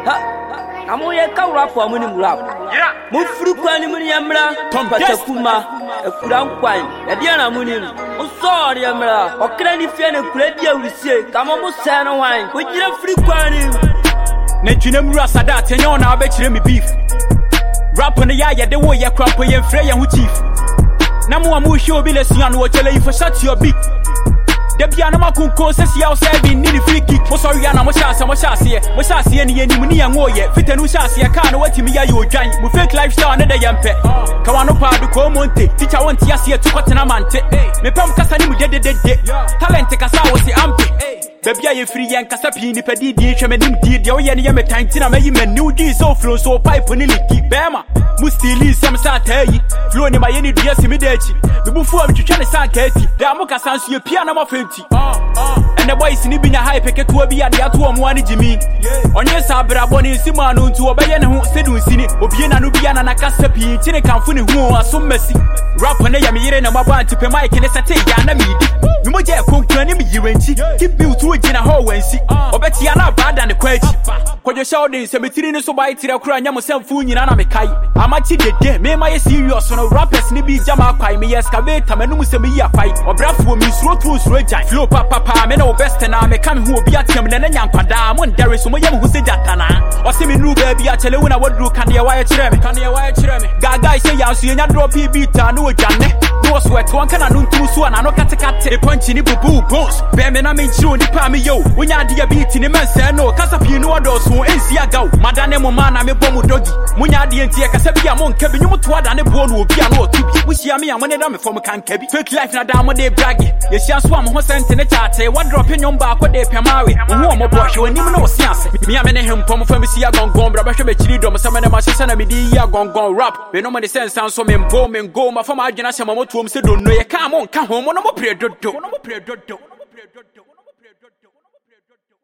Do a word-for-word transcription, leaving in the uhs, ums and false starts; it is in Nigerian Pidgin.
Amu ye ka rap for muni rap. Mu furu kwani muni yamra pata kuma e kuran kwan. E dia na muni. O sorry yamra. O kra ni fie na kura dia wurisie. Kama mu se no wan. Ko jira furu kwani. Na twina mu rasada tenyo na abekire me beef. Rap on the ya de wo ye crap ye frɛ ye hu chief. Na mu amu hwe obi lesia no wo tele you for shut your beak. The piano makunko says you outside in the free kick. Mo sorry na mo shase mo shase mo shase ni ani mu ni yanwo ye. Fitanu shase ya ka na watimi ya yo dwan. Mu fake lifestyle na de yampe. Ka wano pa do ko monte. Teacher want ya se tu kwatena mante. Me pam kasa ni mu de de de. Talent kasa wo si ampe. Baby aye free yan kasa pi ni pedi di hwe me nim di de wo ye ne ye me tanti na me yi mani udi so flow so pipe ni liki bema. Mu stili sam sa tayi. Flow ni ma ye ni dia si me dechi. Me bu fu am twetwa ne sa kati. Da mo kasa nso ye pia na mo fe and the boys in the hype picket to be at the atu one Jimmy. On your sabra boni simanu to obey and who said we seen it, Obiana Nubiana and a casapi, Chine Camfuni who are so messy. Rap on a yamir and a mabant to pay my kinesate yana me. You might have concluded me, you keep you to it in a hole and see. Or bet Yana bad and the question. What your show is a material so by Tira Crania self food in Anamikai. I'm a chid de me my serious on a rappers nibi jama by me excavate Tamanusamia fight or breath for me through through reject. Flow papa, me no best and I may come who be at him and a young padam when there is some young who said that. Or see me new baby, I tell you when I would do candy a wire chiremi, candy a wire chiremi. Gaga say, I'll see a drop P B, no Janne. No sweat, one can I do two swan, I know cat a cat, a punch in the boo bones. Bemen, I mean, sure, the palmy yo. When you're diabetes in the man, say no, Casapino, those who ain't see a go. Madame Moman, I'm a bomb doggy. When you're the anti Casabia, Mon Kevin, you to add and a bone will be a lot to be. We see me, I'm one of from a can Kevin. Fake life, now down when they braggy. Yes, she has swam who sent in a chat, one drop in your back, what they pay Mary. Who am a boy, you and even know science. Me, I'm in him, Pomo from Sia Gong Gong, Rabasha Chidom, some of my sister, and Media Gong Gong rap. We know my sense sounds so men boom and go, my former generation, my motto, said, don't know, you come on, come home, one more prayer, don't, no more prayer, don't, no more prayer, don't.